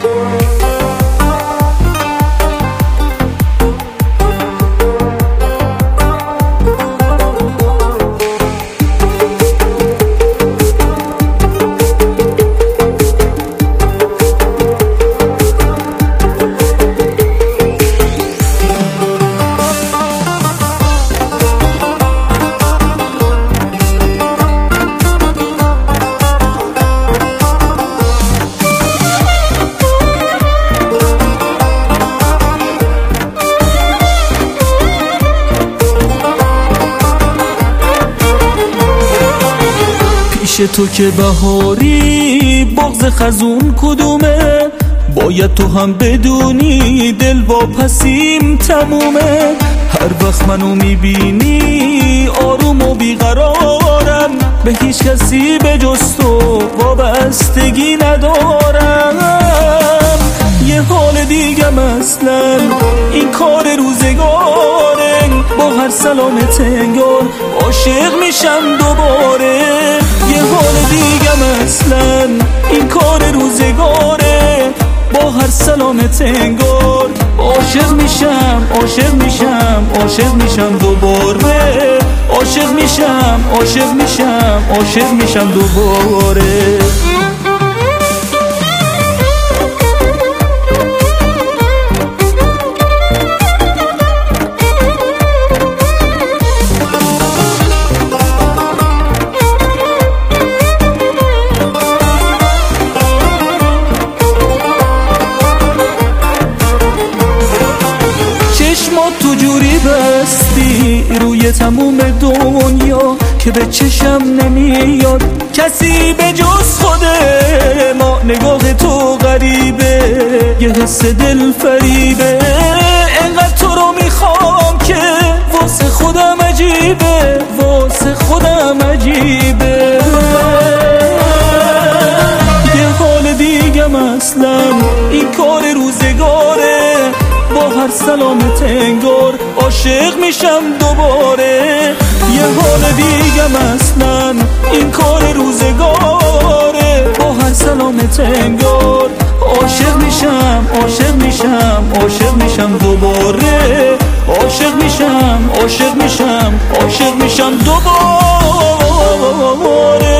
پیش تو که بهاری بغض خزون کدومه، باید تو هم بدونی دل واپسیم تمومه. هر وقت منو میبینی آروم و بیقرارم، به هیچ کسی به جز تو وابستگی ندارم. یه حال دیگم اصلا این کار روزگاره، با هر سلامت انگار عاشق میشم دوباره. یه حال دیگم اصلا این کار روزگاره، با هر سلامت انگار عاشق میشم عاشق میشم عاشق میشم دوباره. عاشق میشم عاشق میشم عاشق میشم دوباره. تو جوری بستی روی تموم دنیا که به چشم نمیاد کسی به جز خوده ما. نگاه تو غریبه، یه حس دل فریبه، انقدر تو رو میخوام که واسه خودم عجیبه، واسه خودم عجیبه. یه حال دیگم اصلا این کار روزگاره، با هر سلامت انگار عاشق میشم دوباره. یه حال دیگم اصلا این کار روزگاره، با هر سلامت انگار عاشق میشم عاشق میشم عاشق میشم دوباره. عاشق میشم عاشق میشم عاشق میشم دوباره.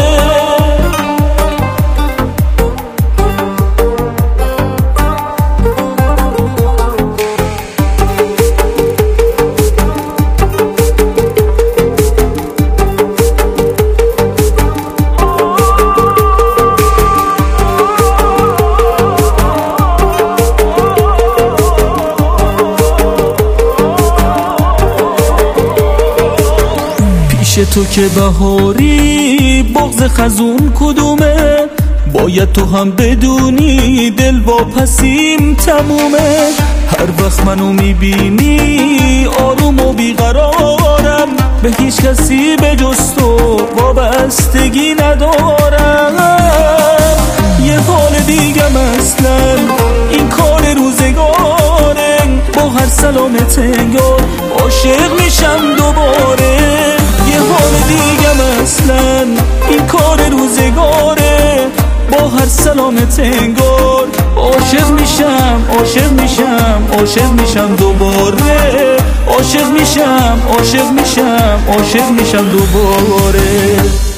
پیش تو که بهاری بغض خزون کدومه، باید تو هم بدونی دل واپسیم تمومه. هر وقت منو میبینی آروم و بیقرارم، به هیچ کسی به جز تو وابستگی ندارم. یه حال دیگم اصلا این کار روزگاره، با هر سلامت انگار عاشق میشم دوباره. یه حال دیگم اصلا این کار روزگاره، با هر سلامت انگار عاشق میشم عاشق میشم عاشق میشم دوباره. عاشق میشم عاشق میشم عاشق میشم دوباره.